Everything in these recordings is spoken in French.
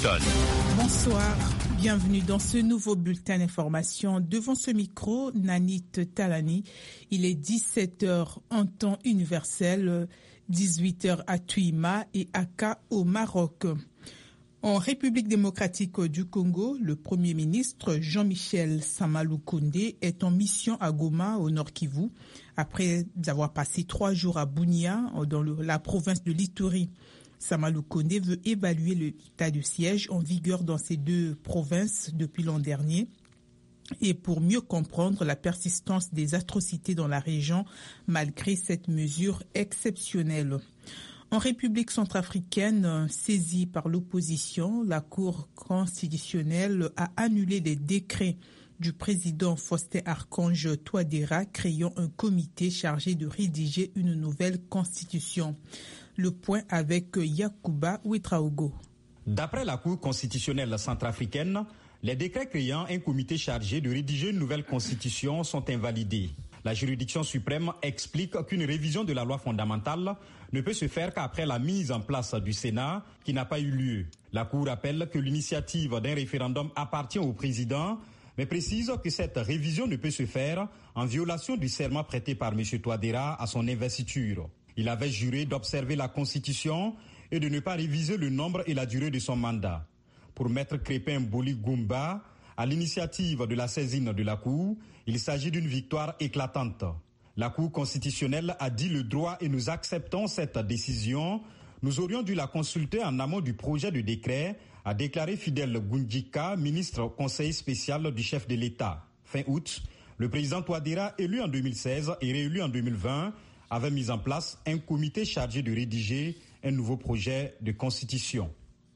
Washington. Bonsoir, bienvenue dans ce nouveau bulletin d'information. Devant ce micro, Nanit Talani. Il est 17h en temps universel, 18h à Tuima et Aka au Maroc. En République démocratique du Congo, le Premier ministre Jean-Michel Samaloukonde est en mission à Goma, au Nord Kivu, après avoir passé 3 jours à Bunia, dans la province de l'Ituri. Samaloukonde veut évaluer l'état de siège en vigueur dans ces deux provinces depuis l'an dernier et pour mieux comprendre la persistance des atrocités dans la région malgré cette mesure exceptionnelle. En République centrafricaine, saisie par l'opposition, la Cour constitutionnelle a annulé les décrets du président Faustin Archange Touadéra créant un comité chargé de rédiger une nouvelle constitution. Le point avec Yacouba Ouetraogo. D'après la Cour constitutionnelle centrafricaine, les décrets créant un comité chargé de rédiger une nouvelle constitution sont invalidés. La juridiction suprême explique qu'une révision de la loi fondamentale ne peut se faire qu'après la mise en place du Sénat qui n'a pas eu lieu. La Cour rappelle que l'initiative d'un référendum appartient au président, mais précise que cette révision ne peut se faire en violation du serment prêté par M. Touadéra à son investiture. Il avait juré d'observer la Constitution et de ne pas réviser le nombre et la durée de son mandat. Pour Maître Crépin Boli Goumba, à l'initiative de la saisine de la Cour, il s'agit d'une victoire éclatante. La Cour constitutionnelle a dit le droit et nous acceptons cette décision. Nous aurions dû la consulter en amont du projet de décret, a déclaré Fidèle Gundjika, ministre conseiller spécial du chef de l'État. Fin août, le président Touadéra, élu en 2016 et réélu en 2020, avait mis en place un comité chargé de rédiger un nouveau projet de constitution.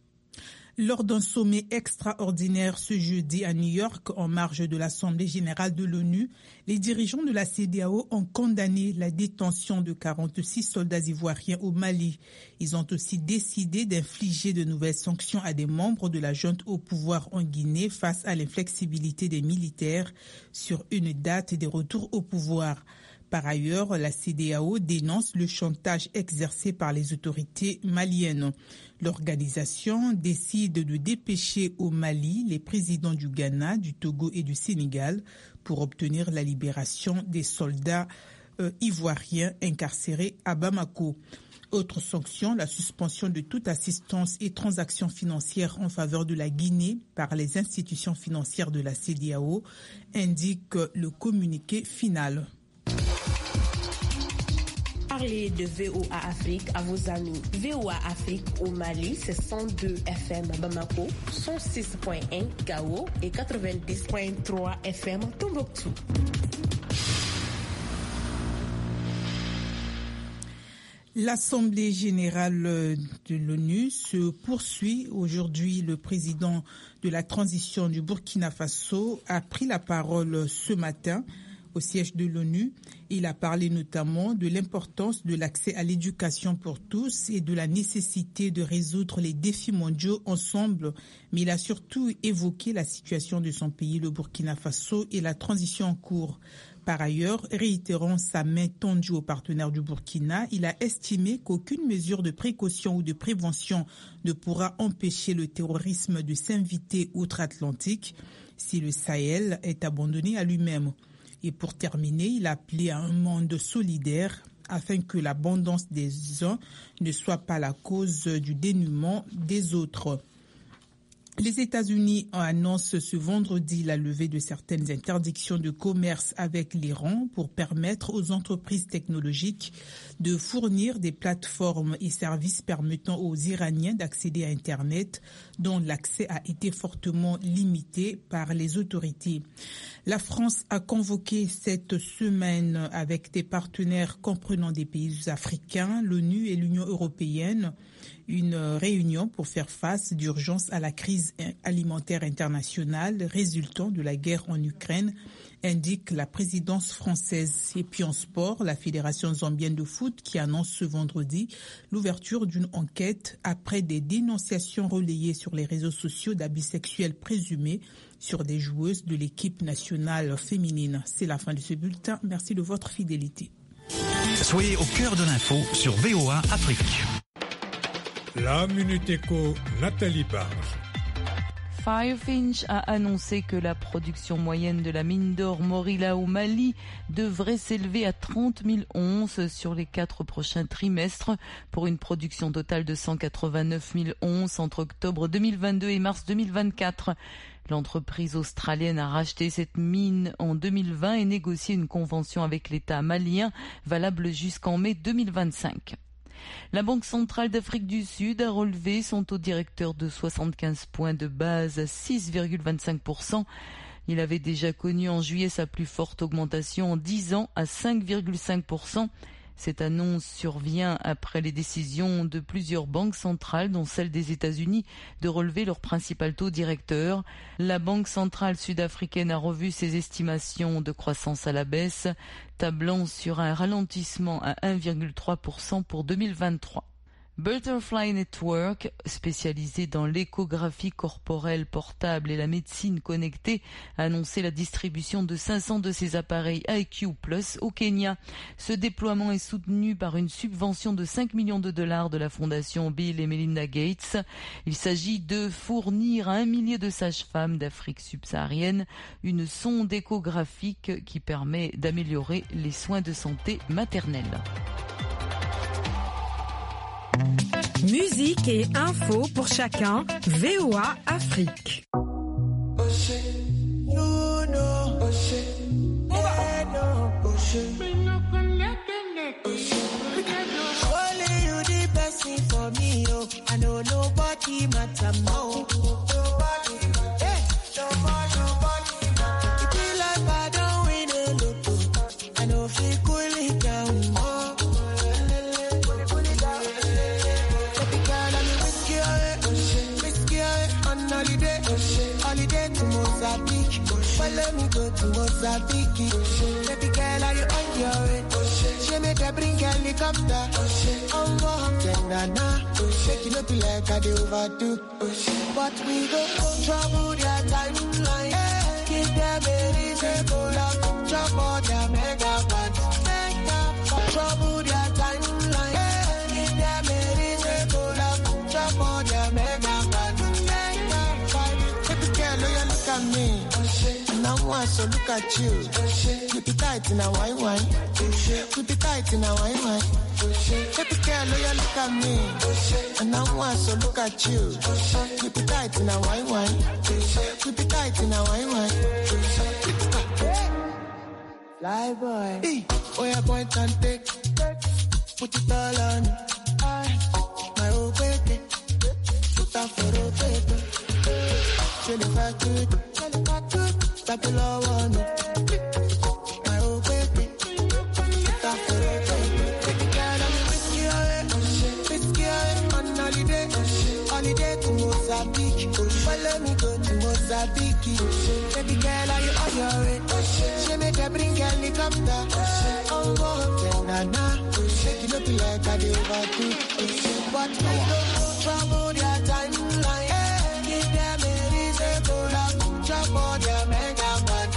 Lors d'un sommet extraordinaire ce jeudi à New York, en marge de l'Assemblée générale de l'ONU, les dirigeants de la CEDEAO ont condamné la détention de 46 soldats ivoiriens au Mali. Ils ont aussi décidé d'infliger de nouvelles sanctions à des membres de la junte au pouvoir en Guinée face à l'inflexibilité des militaires sur une date des retours au pouvoir. Par ailleurs, la CEDEAO dénonce le chantage exercé par les autorités maliennes. L'organisation décide de dépêcher au Mali les présidents du Ghana, du Togo et du Sénégal pour obtenir la libération des soldats ivoiriens incarcérés à Bamako. Autre sanction, la suspension de toute assistance et transactions financières en faveur de la Guinée par les institutions financières de la CEDEAO, indique le communiqué final. Parlez de VOA Afrique à vos amis. VOA Afrique au Mali, c'est 102 FM Bamako, 106.1 Gao et 90.3 FM Tombouctou. L'Assemblée générale de l'ONU se poursuit. Aujourd'hui, le président de la transition du Burkina Faso a pris la parole ce matin au siège de l'ONU. Il a parlé notamment de l'importance de l'accès à l'éducation pour tous et de la nécessité de résoudre les défis mondiaux ensemble, mais il a surtout évoqué la situation de son pays, le Burkina Faso, et la transition en cours. Par ailleurs, réitérant sa main tendue aux partenaires du Burkina, il a estimé qu'aucune mesure de précaution ou de prévention ne pourra empêcher le terrorisme de s'inviter outre-Atlantique si le Sahel est abandonné à lui-même. Et pour terminer, il a appelé à un monde solidaire afin que l'abondance des uns ne soit pas la cause du dénuement des autres. Les États-Unis annoncent ce vendredi la levée de certaines interdictions de commerce avec l'Iran pour permettre aux entreprises technologiques de fournir des plateformes et services permettant aux Iraniens d'accéder à Internet, dont l'accès a été fortement limité par les autorités. La France a convoqué cette semaine avec des partenaires comprenant des pays africains, l'ONU et l'Union européenne, une réunion pour faire face d'urgence à la crise alimentaire internationale résultant de la guerre en Ukraine, indique la présidence française. Et puis en sport, la Fédération zambienne de foot qui annonce ce vendredi l'ouverture d'une enquête après des dénonciations relayées sur les réseaux sociaux d'abus sexuels présumés sur des joueuses de l'équipe nationale féminine. C'est la fin de ce bulletin. Merci de votre fidélité. Soyez au cœur de l'info sur VOA Afrique. La Minute Éco, Nathalie Barge. Firefinch a annoncé que la production moyenne de la mine d'or Morila au Mali devrait s'élever à 30 000 onces sur les 4 prochains trimestres pour une production totale de 189 000 onces entre octobre 2022 et mars 2024. L'entreprise australienne a racheté cette mine en 2020 et négocié une convention avec l'État malien valable jusqu'en mai 2025. La Banque centrale d'Afrique du Sud a relevé son taux directeur de 75 points de base à 6,25%. Il avait déjà connu en juillet sa plus forte augmentation en 10 ans à 5,5%. Cette annonce survient après les décisions de plusieurs banques centrales, dont celle des États-Unis, de relever leur principal taux directeur. La Banque centrale sud-africaine a revu ses estimations de croissance à la baisse, tablant sur un ralentissement à 1,3% pour 2023. Butterfly Network, spécialisé dans l'échographie corporelle portable et la médecine connectée, a annoncé la distribution de 500 de ses appareils IQ Plus au Kenya. Ce déploiement est soutenu par une subvention de 5 millions de dollars de la fondation Bill et Melinda Gates. Il s'agit de fournir à 1 millier de sages-femmes d'Afrique subsaharienne une sonde échographique qui permet d'améliorer les soins de santé maternelle. Musique et info pour chacun, VOA Afrique. Let me go to Mozambique. Baby girl, are you on your way? She make her bring helicopter. I'm walking now. Shake it up like I do overdo. But we go trouble their timeline. Give them a reason to love. Trouble their megabytes. Trouble their timeline. Give them a reason to love. Trouble their megabytes. Baby girl, you look at me. Now I so look at you. Keep it tight in a wine. Keep it tight in a wine. Baby girl, you look at me. And now I so look at you. Keep it tight in a wine. Keep it tight in a wine. Fly boy. Hey, oh yeah, point and take. Put it all on me. My old baby. Put that for a baby. Feel if I could. That the law on me. My old baby. That for a baby. Baby girl, I'm whiskey on holiday. Holiday to Mozambique. Follow me go to Mozambique. Baby girl, are you on your way? She make her bring helicopter. I'm walking now. Shake it up like I do overdo. But we don't trouble their timeline. Give them a reason to love. Trouble their megabytes.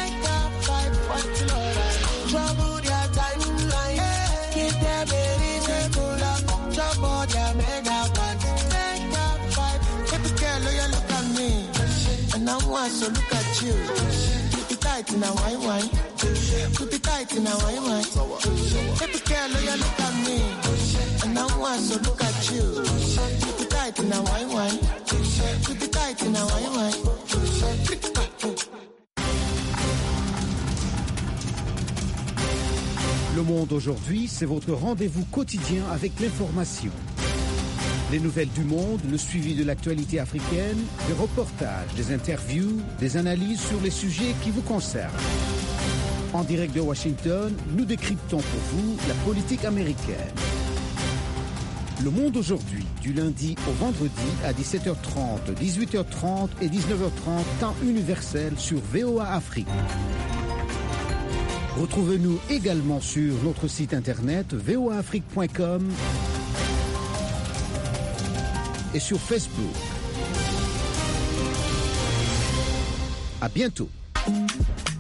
Trouble their timeline. Give them a reason to love. Trouble their megabytes. Baby girl, you look at me. And now I so look at you. Keep it tight in a wine. Keep it tight in a wine. Baby girl, you look at me. And now I so look at you. Keep it tight in a wine. Keep it tight in a wine. Le Monde aujourd'hui, c'est votre rendez-vous quotidien avec l'information. Les nouvelles du monde, le suivi de l'actualité africaine, des reportages, des interviews, des analyses sur les sujets qui vous concernent. En direct de Washington, nous décryptons pour vous la politique américaine. Le Monde aujourd'hui, du lundi au vendredi à 17h30, 18h30 et 19h30, temps universel sur VOA Afrique. Retrouvez-nous également sur notre site internet voaafrique.com et sur Facebook. À bientôt.